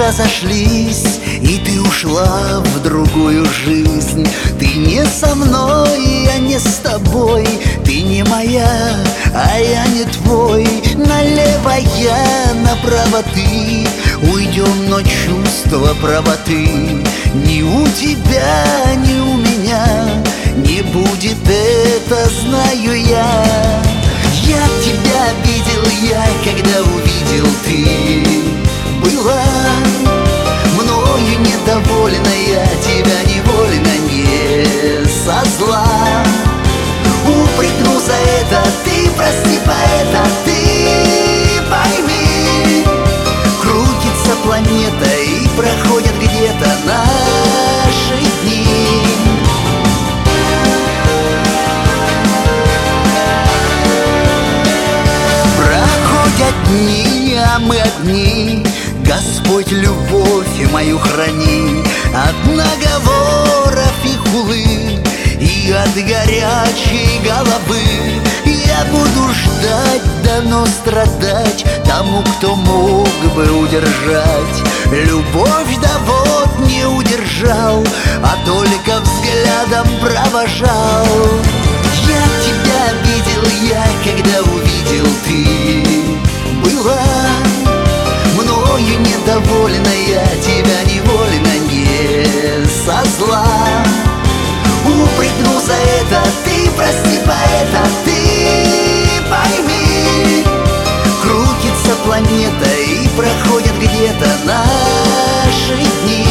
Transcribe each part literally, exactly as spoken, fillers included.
разошлись, и ты ушла в другую жизнь. Ты не со мной, я не с тобой. Ты не моя, а я не твой. Налево я, направо ты. Уйдем, но чувство правоты ни у тебя, ни у меня не будет, это знаю я. Я тебя видел, я когда увидел, ты была мною недовольна. Я тебя невольно, не со зла упрекну за это. Ты прости, поэта, ты пойми, крутится планета и проходят где-то наши дни. Проходят дни, а мы одни. Господь, любовь мою храни от наговоров и хулы и от горячей головы. Я буду ждать, дано страдать тому, кто мог бы удержать. Любовь да вот не удержал, а только взглядом провожал. Я тебя видел, я когда увидел, ты была мною недовольна. Я тебя невольно, не со зла упрекну за это. Ты прости, поэта, ты пойми, крутится планета и проходят где-то наши дни.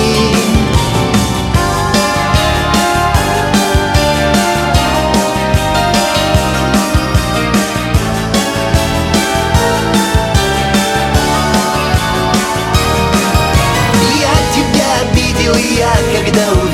Я когда